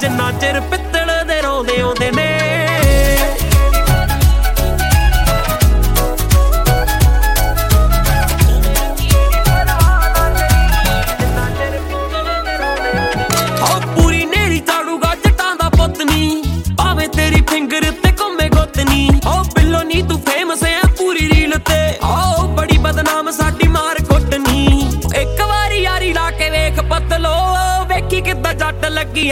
ਜਿੰਨਾ ਚਿਰ ਪਿੱਤਲ ਦੇ ਰੋਂਦੇ ਆਉਂਦੇ ਨੇ। ਪੂਰੀ ਨੇਰੀ ਝਾੜੂਗਾ ਜੱਟਾਂ ਦਾ ਪੁੱਤ ਨੀ, ਭਾਵੇਂ ਤੇਰੀ ਫਿੰਗਰ ਤੇ ਘੁੰਮੇ ਗੁੱਤ ਨੀ। ਬਿੱਲੋ ਨੀ ਤੂੰ ਫੇਮਸ ਐ ਪੂਰੀ ਰੀਲ ਤੇ, ਬੜੀ ਬਦਨਾਮ ਸਾਡੀ ਮਾਰ ਕੁੱਟ ਨੀ। ਇੱਕ ਵਾਰੀ ਯਾਰੀ ਲਾ ਕੇ ਵੇਖ ਪਤਲੋ, ਵੇਖੀ ਕਿੱਦਾਂ ਜੱਟ ਲੱਗੀ